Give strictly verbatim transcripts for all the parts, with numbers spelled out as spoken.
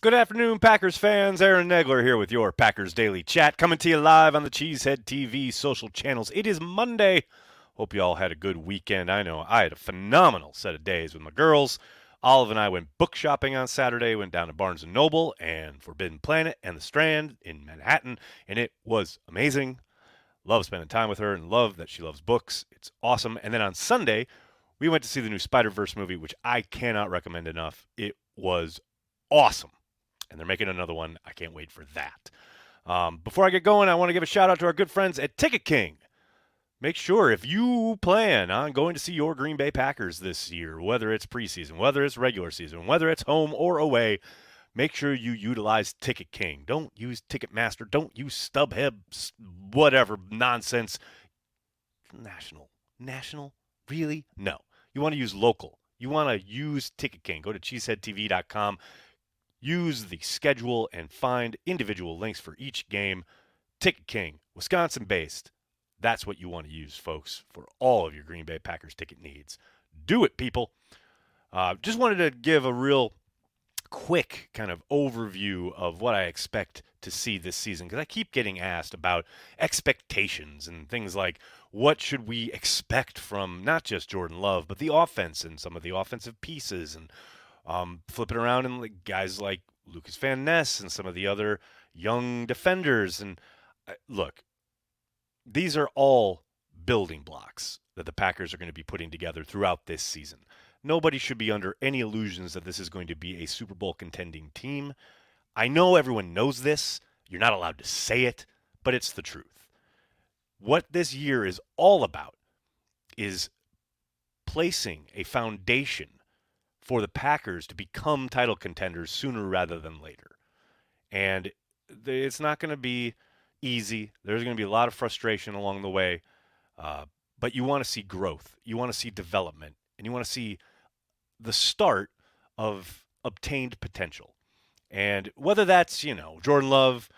Good afternoon, Packers fans. Aaron Negler here with your Packers Daily Chat, coming to you live on the Cheesehead T V social channels. It is Monday. Hope you all had a good weekend. I know I had a phenomenal set of days with my girls. Olive and I went book shopping on Saturday, went down to Barnes and Noble and Forbidden Planet and the Strand in Manhattan, and it was amazing. Love spending time with her and love that she loves books. It's awesome. And then on Sunday, we went to see the new Spider-Verse movie, which I cannot recommend enough. It was awesome. And they're making another one. I can't wait for that. Um, before I get going, I want to give a shout out to our good friends at Ticket King. Make sure if you plan on going to see your Green Bay Packers this year, whether it's preseason, whether it's regular season, whether it's home or away, make sure you utilize Ticket King. Don't use Ticketmaster. Don't use StubHub, whatever nonsense. National. National? Really? No. You want to use local. You want to use Ticket King. Go to cheesehead t v dot com. Use the schedule and find individual links for each game. Ticket King, Wisconsin-based. That's what you want to use, folks, for all of your Green Bay Packers ticket needs. Do it, people. Uh, just wanted to give a real quick kind of overview of what I expect to see this season, because I keep getting asked about expectations and things like what should we expect from not just Jordan Love, but the offense and some of the offensive pieces, and Um, flip it around and like guys like Lucas Van Ness and some of the other young defenders. And uh, look, these are all building blocks that the Packers are going to be putting together throughout this season. Nobody should be under any illusions that this is going to be a Super Bowl contending team. I know everyone knows this. You're not allowed to say it, but it's the truth. What this year is all about is placing a foundation for the Packers to become title contenders sooner rather than later. And it's not going to be easy. There's going to be a lot of frustration along the way. Uh, but you want to see growth. You want to see development. And you want to see the start of obtained potential. And whether that's, you know, Jordan Love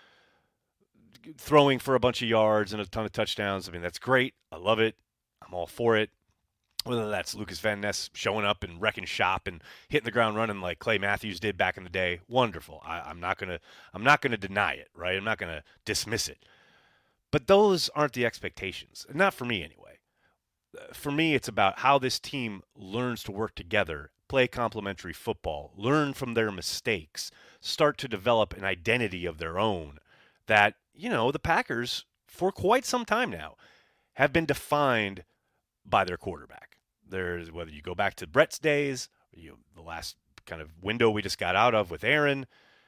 throwing for a bunch of yards and a ton of touchdowns, I mean, that's great. I love it. I'm all for it. Whether that's Lucas Van Ness showing up and wrecking shop and hitting the ground running like Clay Matthews did back in the day, wonderful. I, I'm not gonna I'm not gonna deny it, right? I'm not gonna dismiss it. But those aren't the expectations, not for me anyway. For me, it's about how this team learns to work together, play complementary football, learn from their mistakes, start to develop an identity of their own. That, you know, the Packers for quite some time now have been defined by their quarterback. There's, whether you go back to Brett's days, you know, the last kind of window we just got out of with Aaron,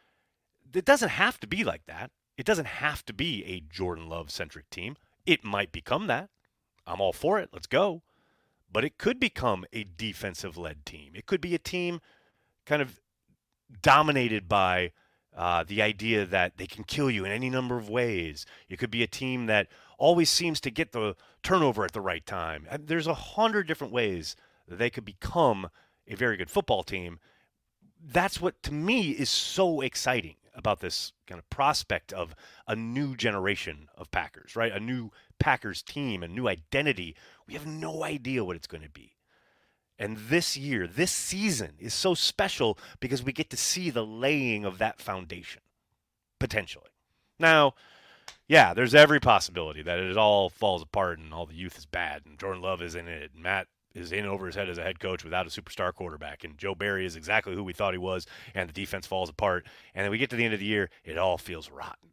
it doesn't have to be like that. It doesn't have to be a Jordan Love-centric team. It might become that. I'm all for it. Let's go. But it could become a defensive-led team. It could be a team kind of dominated by uh, the idea that they can kill you in any number of ways. It could be a team that always seems to get the turnover at the right time. There's a hundred different ways that they could become a very good football team. That's what, to me, is so exciting about this kind of prospect of a new generation of Packers, right? A new Packers team, a new identity. We have no idea what it's going to be. And this year, this season is so special because we get to see the laying of that foundation, potentially. Now, yeah, there's every possibility that it all falls apart and all the youth is bad and Jordan Love is in it and Matt is in over his head as a head coach without a superstar quarterback and Joe Barry is exactly who we thought he was and the defense falls apart. And then we get to the end of the year, it all feels rotten.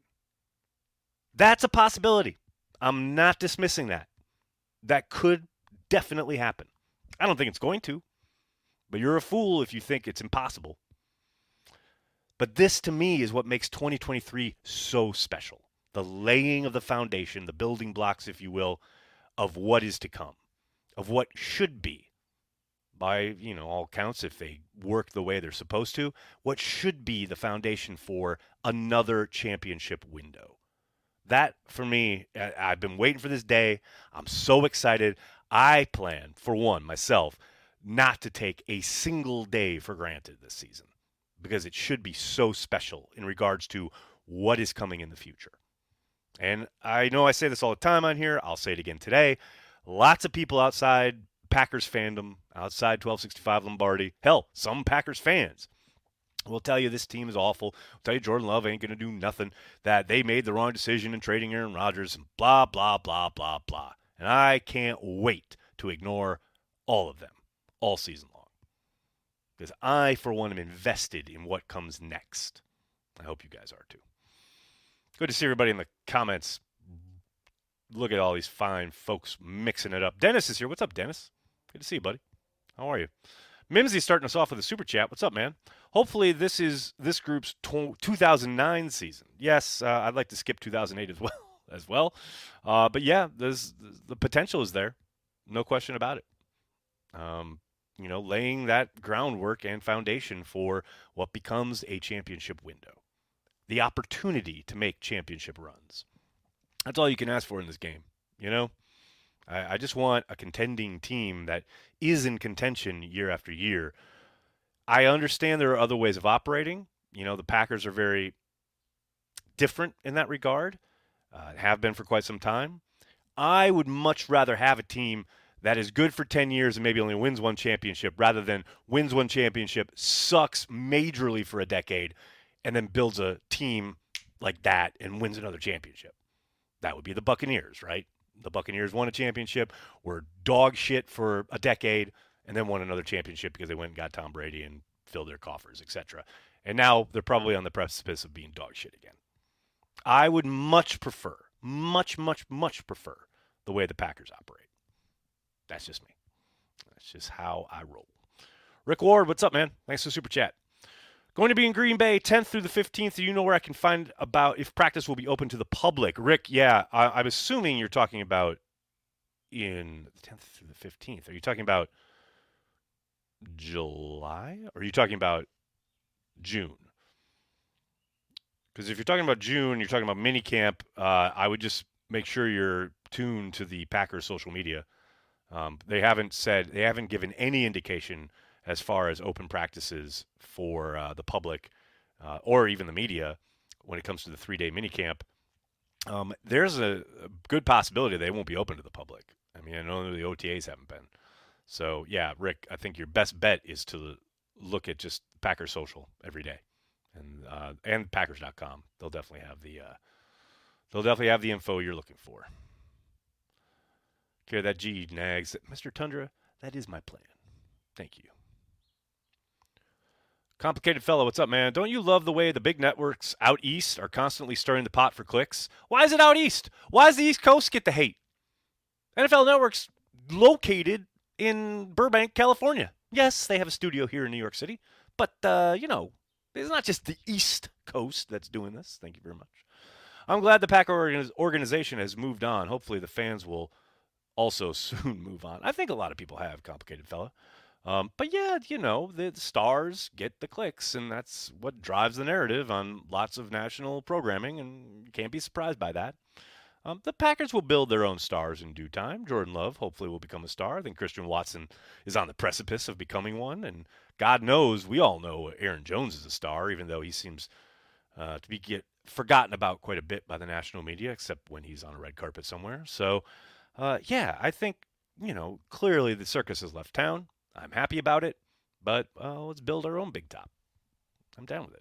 That's a possibility. I'm not dismissing that. That could definitely happen. I don't think it's going to, but you're a fool if you think it's impossible. But this, to me, is what makes twenty twenty-three so special. The laying of the foundation, the building blocks, if you will, of what is to come, of what should be, by, you know, all counts, if they work the way they're supposed to, what should be the foundation for another championship window. That, for me, I've been waiting for this day. I'm so excited. I plan, for one, myself, not to take a single day for granted this season because it should be so special in regards to what is coming in the future. And I know I say this all the time on here. I'll say it again today. Lots of people outside Packers fandom, outside twelve sixty-five Lombardi, hell, some Packers fans We'll tell you this team is awful. We'll tell you Jordan Love ain't going to do nothing, that they made the wrong decision in trading Aaron Rodgers, and blah, blah, blah, blah, blah. And I can't wait to ignore all of them all season long. Because I, for one, am invested in what comes next. I hope you guys are too. Good to see everybody in the comments. Look at all these fine folks mixing it up. Dennis is here. What's up, Dennis? Good to see you, buddy. How are you? Mimsy's starting us off with a super chat. What's up, man? Hopefully this is this group's two thousand nine season. Yes, uh, I'd like to skip two thousand eight as well. as well. Uh, but yeah, there's the potential is there. No question about it. Um, you know, laying that groundwork and foundation for what becomes a championship window. The opportunity to make championship runs. That's all you can ask for in this game, you know? I, I just want a contending team that is in contention year after year. I understand there are other ways of operating. You know, the Packers are very different in that regard, uh, have been for quite some time. I would much rather have a team that is good for ten years and maybe only wins one championship rather than wins one championship, sucks majorly for a decade, and then builds a team like that and wins another championship. That would be the Buccaneers, right? The Buccaneers won a championship, were dog shit for a decade, and then won another championship because they went and got Tom Brady and filled their coffers, et cetera. And now they're probably on the precipice of being dog shit again. I would much prefer, much, much, much prefer the way the Packers operate. That's just me. That's just how I roll. Rick Ward, what's up, man? Thanks for the super chat. Going to be in Green Bay, tenth through the fifteenth. Do you know where I can find about if practice will be open to the public? Rick, yeah, I, I'm assuming you're talking about in the tenth through the fifteenth. Are you talking about July? Or are you talking about June? Because if you're talking about June, you're talking about minicamp, uh, I would just make sure you're tuned to the Packers social media. Um, they haven't said, they haven't given any indication as far as open practices for uh, the public uh, or even the media when it comes to the three-day minicamp. Um, there's a, a good possibility they won't be open to the public. I mean, I know the O T As haven't been. So, yeah, Rick, I think your best bet is to look at just Packers social every day and uh, and Packers dot com. They'll definitely have the uh, they'll definitely have the info you're looking for. Carry that G, Nags. Mister Tundra, that is my plan. Thank you. Complicated fellow, what's up, man? Don't you love the way the big networks out east are constantly stirring the pot for clicks? Why is it out east? Why does the East Coast get the hate? N F L Network's located in Burbank, California. Yes, they have a studio here in New York City, but, uh, you know, it's not just the East Coast that's doing this. Thank you very much. I'm glad the Packer organization has moved on. Hopefully the fans will also soon move on. I think a lot of people have, complicated fella. Um, but yeah, you know, the, the stars get the clicks, and that's what drives the narrative on lots of national programming, and you can't be surprised by that. Um, the Packers will build their own stars in due time. Jordan Love hopefully will become a star. I think Christian Watson is on the precipice of becoming one, and God knows, we all know Aaron Jones is a star, even though he seems uh, to be get forgotten about quite a bit by the national media, except when he's on a red carpet somewhere. So, uh, yeah, I think, you know, clearly the circus has left town. I'm happy about it, but uh, let's build our own big top. I'm down with it.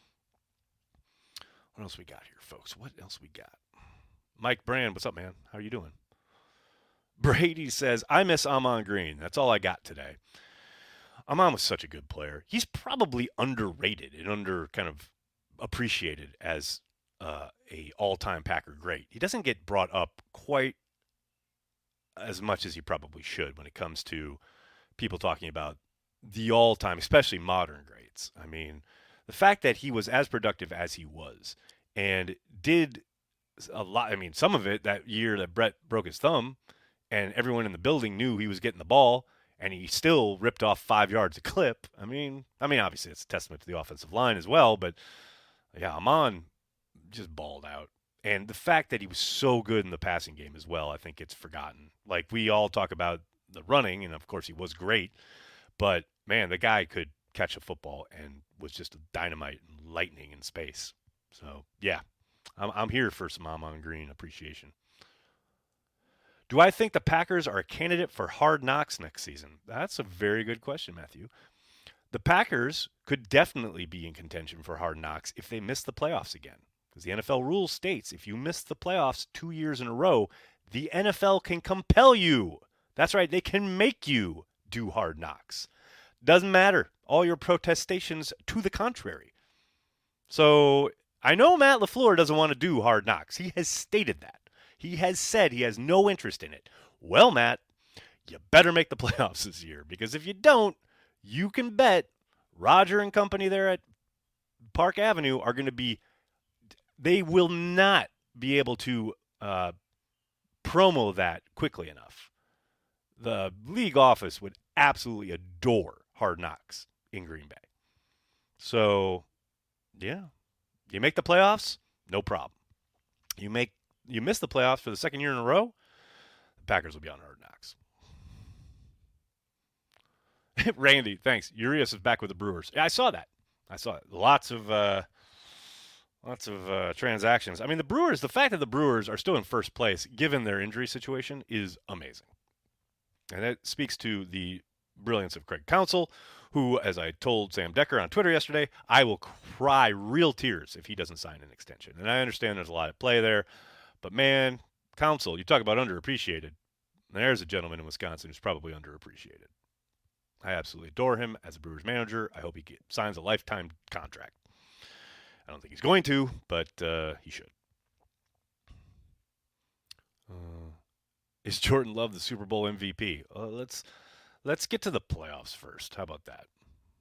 What else we got here, folks? What else we got? Mike Brand, what's up, man? How are you doing? Brady says, I miss Ahman Green. That's all I got today. Ahman was such a good player. He's probably underrated and under kind of appreciated as uh, a all-time Packer great. He doesn't get brought up quite as much as he probably should when it comes to people talking about the all-time, especially modern greats. I mean, the fact that he was as productive as he was and did a lot. I mean, some of it that year that Brett broke his thumb and everyone in the building knew he was getting the ball and he still ripped off five yards a clip. I mean, I mean, obviously it's a testament to the offensive line as well, but yeah, Ahman just balled out. And the fact that he was so good in the passing game as well, I think it's forgotten. Like, we all talk about the running, and of course he was great, but man, the guy could catch a football and was just a dynamite and lightning in space. So yeah, I'm, I'm here for some Ahman Green appreciation. Do I think the Packers are a candidate for Hard Knocks next season? That's a very good question, Matthew. The Packers could definitely be in contention for Hard Knocks if they miss the playoffs again. Because the N F L rule states if you miss the playoffs two years in a row, the N F L can compel you. That's right, they can make you do Hard Knocks. Doesn't matter. All your protestations to the contrary. So I know Matt LaFleur doesn't want to do Hard Knocks. He has stated that. He has said he has no interest in it. Well, Matt, you better make the playoffs this year, because if you don't, you can bet Roger and company there at Park Avenue are going to be, they will not be able to uh, promo that quickly enough. The league office would absolutely adore Hard Knocks in Green Bay. So, yeah, you make the playoffs, no problem. You make you miss the playoffs for the second year in a row, the Packers will be on Hard Knocks. Randy, thanks. Urias is back with the Brewers. Yeah, I saw that. I saw it. Lots of uh, lots of uh, transactions. I mean, the Brewers, the fact that the Brewers are still in first place, given their injury situation, is amazing. And that speaks to the brilliance of Craig Counsell, who, as I told Sam Decker on Twitter yesterday, I will cry real tears if he doesn't sign an extension. And I understand there's a lot at play there. But, man, Counsell, you talk about underappreciated. There's a gentleman in Wisconsin who's probably underappreciated. I absolutely adore him as a Brewers manager. I hope he get, signs a lifetime contract. I don't think he's going to, but uh, he should. Uh, is Jordan Love the Super Bowl M V P? Uh, let's let's get to the playoffs first. How about that?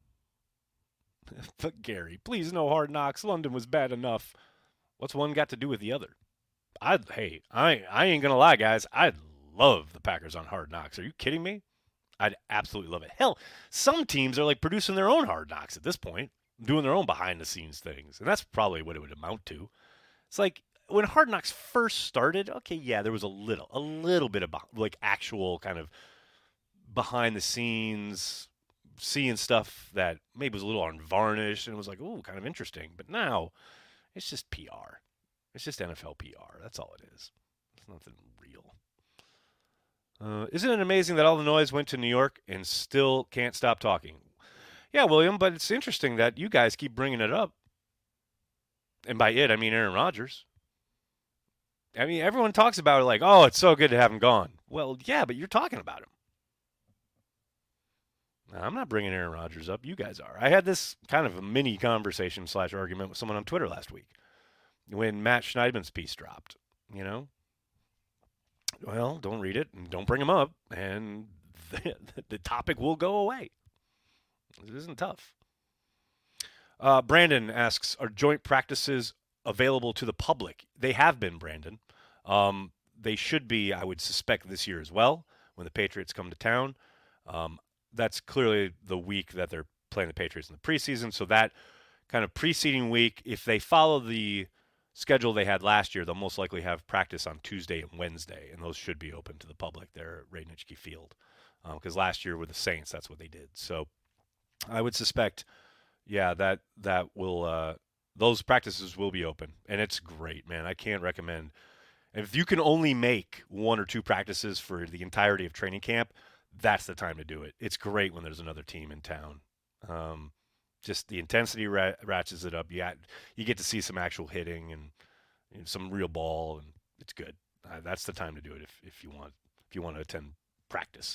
But Gary, please no Hard Knocks. London was bad enough. What's one got to do with the other? I hey, I I ain't gonna lie, guys. I love the Packers on Hard Knocks. Are you kidding me? I'd absolutely love it. Hell, some teams are like producing their own Hard Knocks at this point, doing their own behind-the-scenes things, and that's probably what it would amount to. It's like when Hard Knocks first started, okay, yeah, there was a little, a little bit of like actual kind of behind-the-scenes, seeing stuff that maybe was a little unvarnished, and it was like, ooh, kind of interesting. But now, it's just P R. It's just N F L P R. That's all it is. It's nothing real. Uh, isn't it amazing that all the noise went to New York and still can't stop talking? Yeah, William, but it's interesting that you guys keep bringing it up. And by it, I mean Aaron Rodgers. I mean, everyone talks about it like, oh, it's so good to have him gone. Well, yeah, but you're talking about him. Now, I'm not bringing Aaron Rodgers up. You guys are. I had this kind of a mini conversation slash argument with someone on Twitter last week when Matt Schneidman's piece dropped, you know? Well, don't read it and don't bring him up, and the, the topic will go away. It isn't tough. Uh, Brandon asks, are joint practices available to the public? They have been, Brandon. Um, they should be, I would suspect, this year as well when the Patriots come to town. Um, that's clearly the week that they're playing the Patriots in the preseason. So that kind of preceding week, if they follow the schedule they had last year, they'll most likely have practice on Tuesday and Wednesday, and those should be open to the public there at Radnitschke Field. Because um, last year with the Saints, that's what they did. So I would suspect, yeah, that that will uh, those practices will be open, and it's great, man. I can't recommend. And if you can only make one or two practices for the entirety of training camp, that's the time to do it. It's great when there's another team in town. Um, just the intensity ra- ratchets it up. You got, you get to see some actual hitting and you know, some real ball, and it's good. Uh, that's the time to do it if, if you want if you want to attend practice.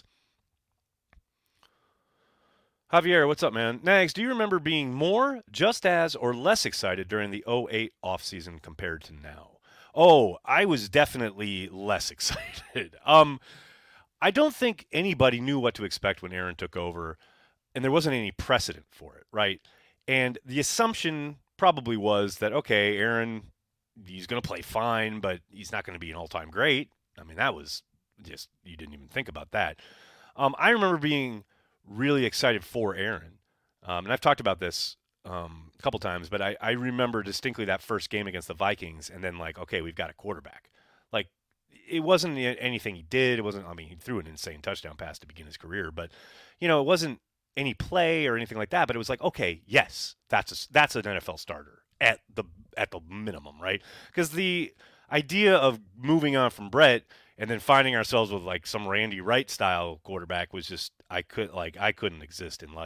Javier, what's up, man? Nags, do you remember being more, just as, or less excited during the oh eight offseason compared to now? Oh, I was definitely less excited. um, I don't think anybody knew what to expect when Aaron took over, and there wasn't any precedent for it, right? And the assumption probably was that, okay, Aaron, he's going to play fine, but he's not going to be an all-time great. I mean, that was just, you didn't even think about that. Um, I remember being really excited for Aaron. Um, and I've talked about this um, a couple times, but I, I remember distinctly that first game against the Vikings and then like, okay, we've got a quarterback. Like, it wasn't anything he did. It wasn't, I mean, he threw an insane touchdown pass to begin his career, but, you know, it wasn't any play or anything like that, but it was like, okay, yes, that's a, that's an N F L starter at the at the minimum, right? Because the idea of moving on from Brett and then finding ourselves with like some Randy Wright style quarterback was just I could like I couldn't exist in life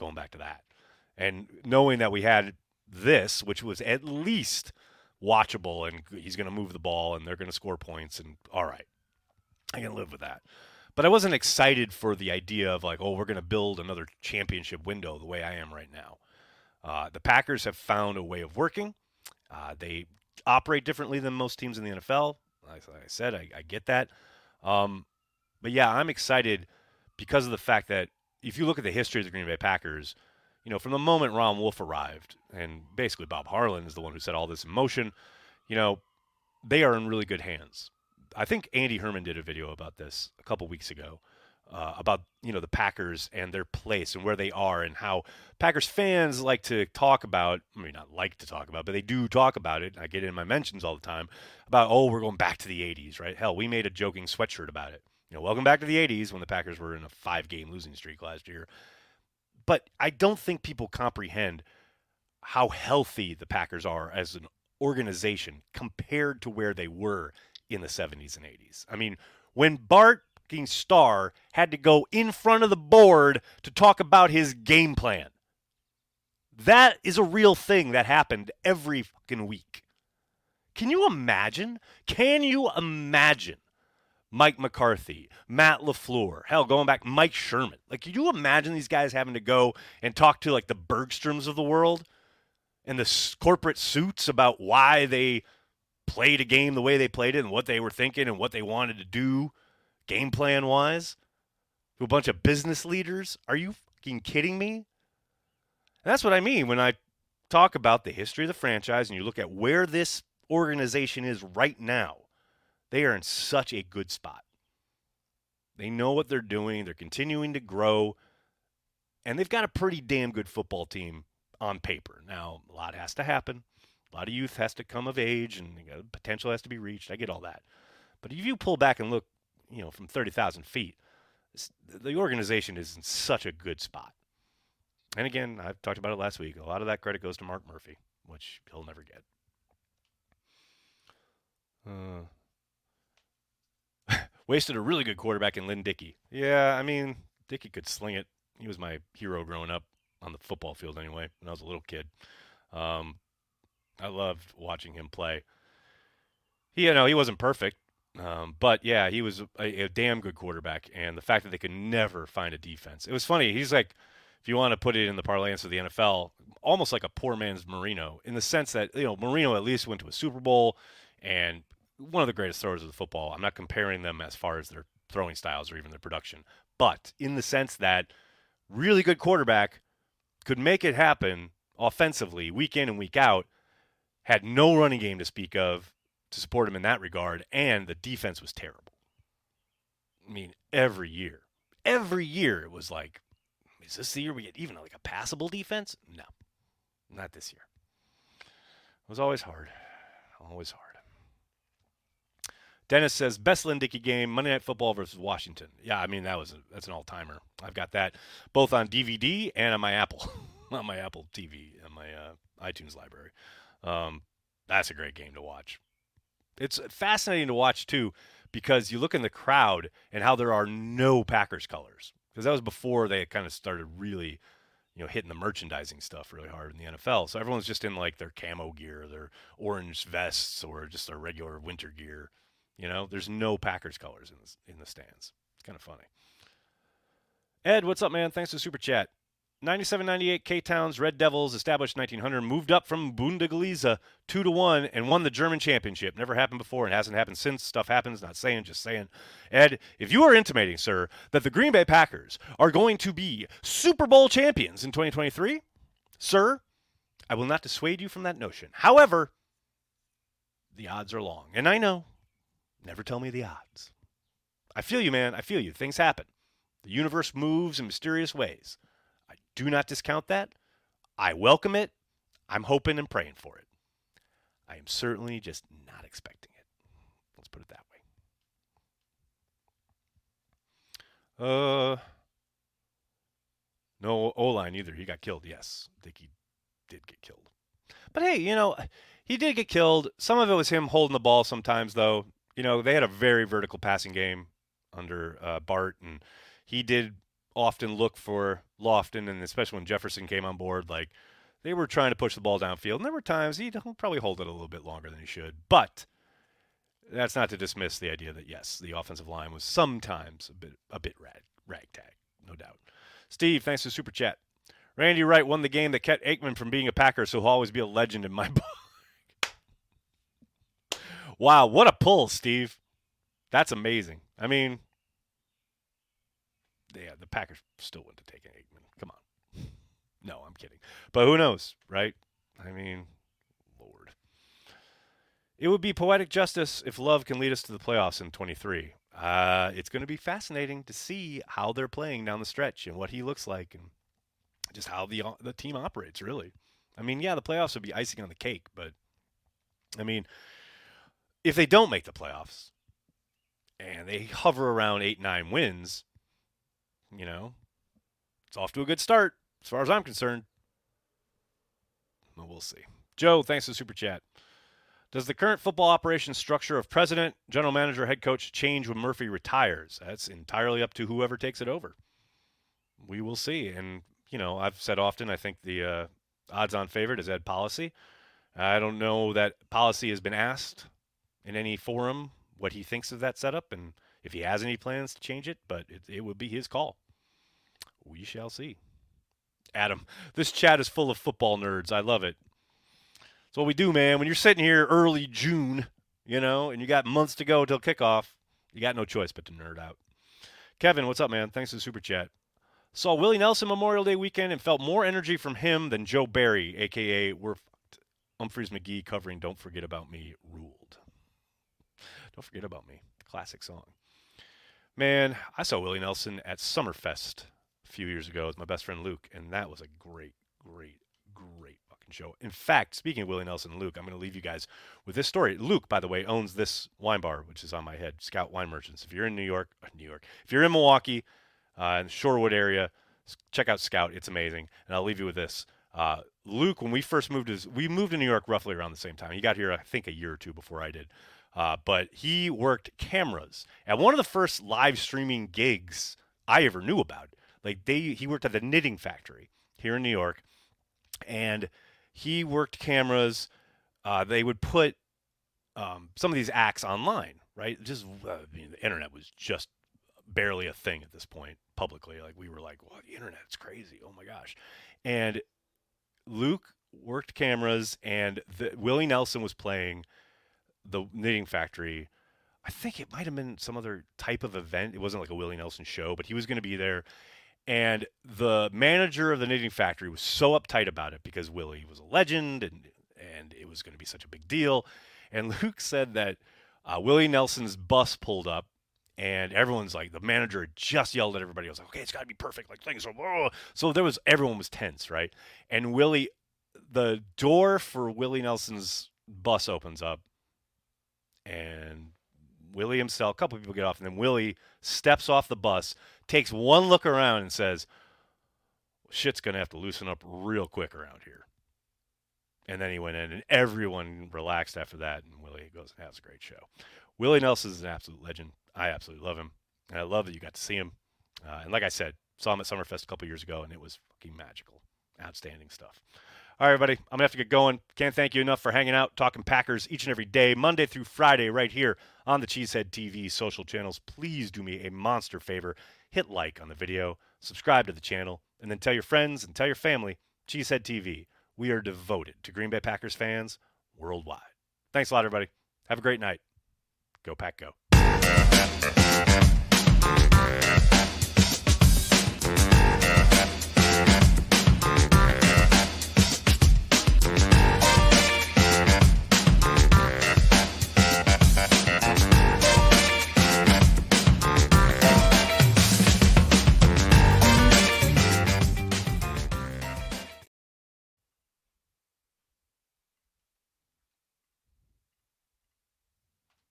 going back to that. And knowing that we had this, which was at least watchable, and he's going to move the ball and they're going to score points, and all right, I can live with that. But I wasn't excited for the idea of like, oh, we're going to build another championship window the way I am right now. Uh, the Packers have found a way of working. Uh, they operate differently than most teams in the N F L. Like I said, I, I get that. Um, but yeah, I'm excited because of the fact that if you look at the history of the Green Bay Packers, you know, from the moment Ron Wolf arrived, and basically Bob Harlan is the one who set all this in motion, you know, they are in really good hands. I think Andy Herman did a video about this a couple weeks ago, uh, about, you know, the Packers and their place and where they are and how Packers fans like to talk about, I mean, not like to talk about, but they do talk about it. I get it in my mentions all the time about, oh, we're going back to the eighties, right? Hell, we made a joking sweatshirt about it. You know, welcome back to the eighties when the Packers were in a five-game losing streak last year. But I don't think people comprehend how healthy the Packers are as an organization compared to where they were in the seventies and eighties. I mean, when Bart Starr had to go in front of the board to talk about his game plan, that is a real thing that happened every fucking week. Can you imagine? Can you imagine Mike McCarthy, Matt LaFleur, hell, going back, Mike Sherman? Like, can you imagine these guys having to go and talk to, like, the Bergstroms of the world and the corporate suits about why they played a game the way they played it and what they were thinking and what they wanted to do game plan-wise? To a bunch of business leaders? Are you fucking kidding me? And that's what I mean when I talk about the history of the franchise and you look at where this organization is right now. They are in such a good spot. They know what they're doing. They're continuing to grow. And they've got a pretty damn good football team on paper. Now, a lot has to happen. A lot of youth has to come of age, and you know, potential has to be reached. I get all that. But if you pull back and look, you know, from thirty thousand feet, the organization is in such a good spot. And again, I've talked about it last week. A lot of that credit goes to Mark Murphy, which he'll never get. Uh, wasted a really good quarterback in Lynn Dickey. Yeah, I mean, Dickey could sling it. He was my hero growing up on the football field anyway, when I was a little kid. Um, I loved watching him play. He, you know, he wasn't perfect, um, but yeah, he was a, a damn good quarterback. And the fact that they could never find a defense. It was funny. He's like, if you want to put it in the parlance of the N F L, almost like a poor man's Marino, in the sense that, you know, Marino at least went to a Super Bowl and one of the greatest throwers of the football. I'm not comparing them as far as their throwing styles or even their production, but in the sense that really good quarterback could make it happen offensively week in and week out, had no running game to speak of to support him in that regard, and the defense was terrible. I mean, every year. Every year it was like, is this the year we get even like a passable defense? No, not this year. It was always hard. Always hard. Dennis says, best Lynn Dickey game, Monday Night Football versus Washington. Yeah, I mean, that was a, that's an all-timer. I've got that both on D V D and on my Apple. on my Apple T V, and my uh, iTunes library. Um, that's a great game to watch. It's fascinating to watch, too, because you look in the crowd and how there are no Packers colors. Because that was before they kind of started really, you know, hitting the merchandising stuff really hard in the N F L. So everyone's just in, like, their camo gear, their orange vests, or just their regular winter gear. You know, there's no Packers colors in the, in the stands. It's kind of funny. Ed, what's up, man? Thanks for the super chat. ninety-seven ninety-eight K-Towns Red Devils, established nineteen hundred, moved up from Bundesliga two to one and won the German championship. Never happened before and hasn't happened since. Stuff happens, not saying, just saying. Ed, if you are intimating, sir, that the Green Bay Packers are going to be Super Bowl champions in twenty twenty-three, sir, I will not dissuade you from that notion. However, the odds are long. And I know, never tell me the odds. I feel you, man. I feel you. Things happen. The universe moves in mysterious ways. I do not discount that. I welcome it. I'm hoping and praying for it. I am certainly just not expecting it. Let's put it that way. Uh, no O-line either. He got killed, yes. I think he did get killed. But hey, you know, he did get killed. Some of it was him holding the ball sometimes, though. You know, they had a very vertical passing game under uh, Bart, and he did often look for Lofton, and especially when Jefferson came on board, like they were trying to push the ball downfield. And there were times he'd probably hold it a little bit longer than he should. But that's not to dismiss the idea that, yes, the offensive line was sometimes a bit a bit rag, ragtag, no doubt. Steve, thanks for the super chat. Randy Wright won the game that kept Aikman from being a Packer, so he'll always be a legend in my book. Wow, what a pull, Steve. That's amazing. I mean, yeah, the Packers still wouldn't have taken Aikman. Come on. No, I'm kidding. But who knows, right? I mean, Lord. It would be poetic justice if Love can lead us to the playoffs in twenty-three. Uh, it's going to be fascinating to see how they're playing down the stretch and what he looks like and just how the the team operates, really. I mean, yeah, the playoffs would be icing on the cake, but, I mean, if they don't make the playoffs and they hover around eight, nine wins, you know, it's off to a good start as far as I'm concerned. Well, we'll see. Joe, thanks for the super chat. Does the current football operations structure of president, general manager, head coach change when Murphy retires? That's entirely up to whoever takes it over. We will see. And, you know, I've said often, I think the uh, odds-on favorite is Ed Policy. I don't know that Policy has been asked in any forum what he thinks of that setup and if he has any plans to change it, but it, it would be his call. We shall see. Adam, this chat is full of football nerds. I love it. That's what we do, man. When you're sitting here early June, you know, and you got months to go till kickoff, you got no choice but to nerd out. Kevin, what's up, man? Thanks for the super chat. Saw Willie Nelson Memorial Day weekend and felt more energy from him than Joe Barry, a k a. We're fucked. Humphreys McGee covering Don't Forget About Me ruled. Don't Forget About Me. Classic song. Man, I saw Willie Nelson at Summerfest a few years ago with my best friend Luke, and that was a great, great, great fucking show. In fact, speaking of Willie Nelson and Luke, I'm going to leave you guys with this story. Luke, by the way, owns this wine bar, which is on my head, Scout Wine Merchants. If you're in New York, New York, if you're in Milwaukee, uh, in the Shorewood area, check out Scout. It's amazing. And I'll leave you with this. Uh, Luke, when we first moved, to, we moved to New York roughly around the same time. He got here, I think, a year or two before I did. Uh, but he worked cameras at one of the first live streaming gigs I ever knew about. Like they, he worked at the Knitting Factory here in New York, and he worked cameras. Uh, they would put um, some of these acts online, right? Just uh, I mean, the internet was just barely a thing at this point publicly. Like we were like, "Well, the internet's crazy! Oh my gosh!" And Luke worked cameras, and the, Willie Nelson was playing the Knitting Factory. I think it might have been some other type of event. It wasn't like a Willie Nelson show, but he was going to be there. And the manager of the Knitting Factory was so uptight about it because Willie was a legend and and it was going to be such a big deal. And Luke said that uh, Willie Nelson's bus pulled up, and everyone's like, the manager had just yelled at everybody. I was like, okay, it's got to be perfect. Like things are, oh. So there was, everyone was tense, right? And Willie, the door for Willie Nelson's bus opens up, and Willie himself, a couple of people get off, and then Willie steps off the bus, takes one look around, and says, shit's going to have to loosen up real quick around here. And then he went in, and everyone relaxed after that, and Willie goes and has a great show. Willie Nelson is an absolute legend. I absolutely love him, and I love that you got to see him. Uh, and like I said, saw him at Summerfest a couple years ago, and it was fucking magical. Outstanding stuff. All right, everybody, I'm going to have to get going. Can't thank you enough for hanging out, talking Packers each and every day, Monday through Friday, right here on the Cheesehead T V social channels. Please do me a monster favor. Hit like on the video, subscribe to the channel, and then tell your friends and tell your family, Cheesehead T V. We are devoted to Green Bay Packers fans worldwide. Thanks a lot, everybody. Have a great night. Go Pack, go.